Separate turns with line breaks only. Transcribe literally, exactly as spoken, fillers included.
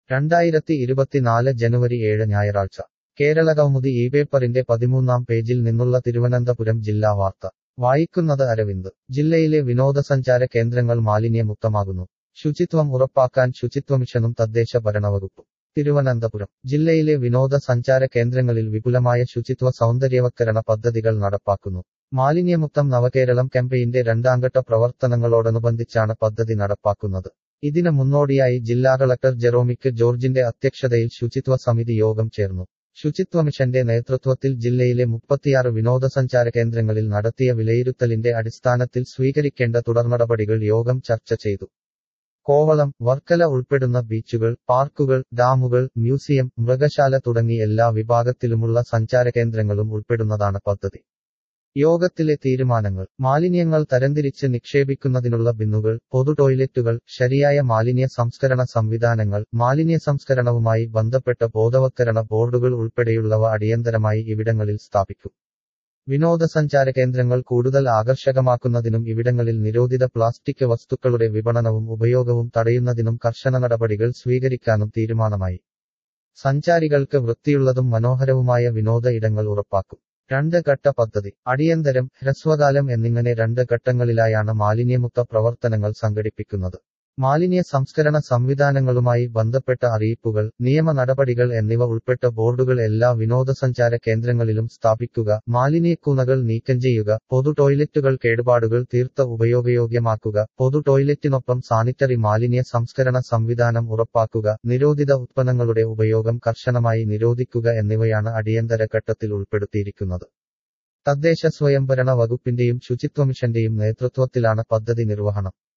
രണ്ടായിരത്തി ഇരുപത്തിനാല് ജനുവരി ഏഴ് ഞായറാഴ്ച കേരളകൗമുദി ഈ പേപ്പറിന്റെ പതിമൂന്നാം പേജിൽ നിന്നുള്ള തിരുവനന്തപുരം ജില്ലാ വാർത്ത വായിക്കുന്നത് അരവിന്ദ്. ജില്ലയിലെ വിനോദസഞ്ചാര കേന്ദ്രങ്ങൾ മാലിന്യമുക്തമാകുന്നു. ശുചിത്വം ഉറപ്പാക്കാൻ ശുചിത്വമിഷനും തദ്ദേശ ഭരണവകുപ്പും. തിരുവനന്തപുരം ജില്ലയിലെ വിനോദസഞ്ചാര കേന്ദ്രങ്ങളിൽ വിപുലമായ ശുചിത്വ സൗന്ദര്യവത്കരണ പദ്ധതികൾ നടപ്പാക്കുന്നു. മാലിന്യമുക്തം നവകേരളം ക്യാമ്പയിന്റെ രണ്ടാംഘട്ട പ്രവർത്തനങ്ങളോടനുബന്ധിച്ചാണ് പദ്ധതി നടപ്പാക്കുന്നത്. ഇതിന് മുന്നോടിയായി ജില്ലാ കളക്ടർ ജെറോമിക് ജോർജിന്റെ അധ്യക്ഷതയിൽ ശുചിത്വ സമിതി യോഗം ചേർന്നു. ശുചിത്വമിഷന്റെ നേതൃത്വത്തിൽ ജില്ലയിലെ മുപ്പത്തിയാറ് വിനോദസഞ്ചാര കേന്ദ്രങ്ങളിൽ നടത്തിയ വിലയിരുത്തലിന്റെ അടിസ്ഥാനത്തിൽ സ്വീകരിക്കേണ്ട തുടർനടപടികൾ യോഗം ചർച്ച ചെയ്തു. കോവളം, വർക്കല ഉൾപ്പെടുന്ന ബീച്ചുകൾ, പാർക്കുകൾ, ഡാമുകൾ, മ്യൂസിയം, മൃഗശാല തുടങ്ങി എല്ലാ വിഭാഗത്തിലുമുള്ള സഞ്ചാരകേന്ദ്രങ്ങളും ഉൾപ്പെടുന്നതാണ് പദ്ധതി. യോഗത്തിലെ തീരുമാനങ്ങൾ: മാലിന്യങ്ങൾ തരംതിരിച്ച് നിക്ഷേപിക്കുന്നതിനുള്ള ബിന്നുകൾ, പൊതു ടോയ്ലറ്റുകൾ, ശരിയായ മാലിന്യ സംസ്കരണ സംവിധാനങ്ങൾ, മാലിന്യ സംസ്കരണവുമായി ബന്ധപ്പെട്ട ബോധവത്കരണ ബോർഡുകൾ ഉൾപ്പെടെയുള്ളവ അടിയന്തരമായി ഇവിടങ്ങളിൽ സ്ഥാപിക്കും. വിനോദസഞ്ചാര കേന്ദ്രങ്ങൾ കൂടുതൽ ആകർഷകമാക്കുന്നതിനും ഇവിടങ്ങളിൽ നിരോധിത പ്ലാസ്റ്റിക് വസ്തുക്കളുടെ വിപണനവും ഉപയോഗവും തടയുന്നതിനും കർശന നടപടികൾ സ്വീകരിക്കാനും തീരുമാനമായി. സഞ്ചാരികൾക്ക് വൃത്തിയുള്ളതും മനോഹരവുമായ വിനോദ ഇടങ്ങൾ ഉറപ്പാക്കും. രണ്ട് ഘട്ട പദ്ധതി: അടിയന്തരം, ഹ്രസ്വകാലം എന്നിങ്ങനെ രണ്ട് ഘട്ടങ്ങളിലായാണ് മാലിന്യമുക്ത പ്രവർത്തനങ്ങൾ സംഘടിപ്പിക്കുന്നത്. മാലിന്യ സംസ്കരണ സംവിധാനങ്ങളുമായി ബന്ധപ്പെട്ട അറിയിപ്പുകൾ, നിയമ നടപടികൾ എന്നിവ ഉൾപ്പെട്ട ബോർഡുകൾ എല്ലാ വിനോദസഞ്ചാര കേന്ദ്രങ്ങളിലും സ്ഥാപിക്കുക. മാലിന്യക്കൂനകൾ നീക്കം ചെയ്യുക. പൊതു ടോയ്ലറ്റുകൾ കേടുപാടുകൾ തീർത്ത് ഉപയോഗയോഗ്യമാക്കുക. പൊതു ടോയ്ലറ്റിനൊപ്പം സാനിറ്ററി മാലിന്യ സംസ്കരണ സംവിധാനം ഉറപ്പാക്കുക. നിരോധിത ഉത്പന്നങ്ങളുടെ ഉപയോഗം കർശനമായി നിരോധിക്കുക എന്നിവയാണ് അടിയന്തര ഘട്ടത്തിൽ ഉൾപ്പെടുത്തിയിരിക്കുന്നത്. തദ്ദേശ സ്വയംഭരണ വകുപ്പിന്റെയും ശുചിത്വമിഷന്റെയും നേതൃത്വത്തിലാണ് പദ്ധതി നിർവഹണം.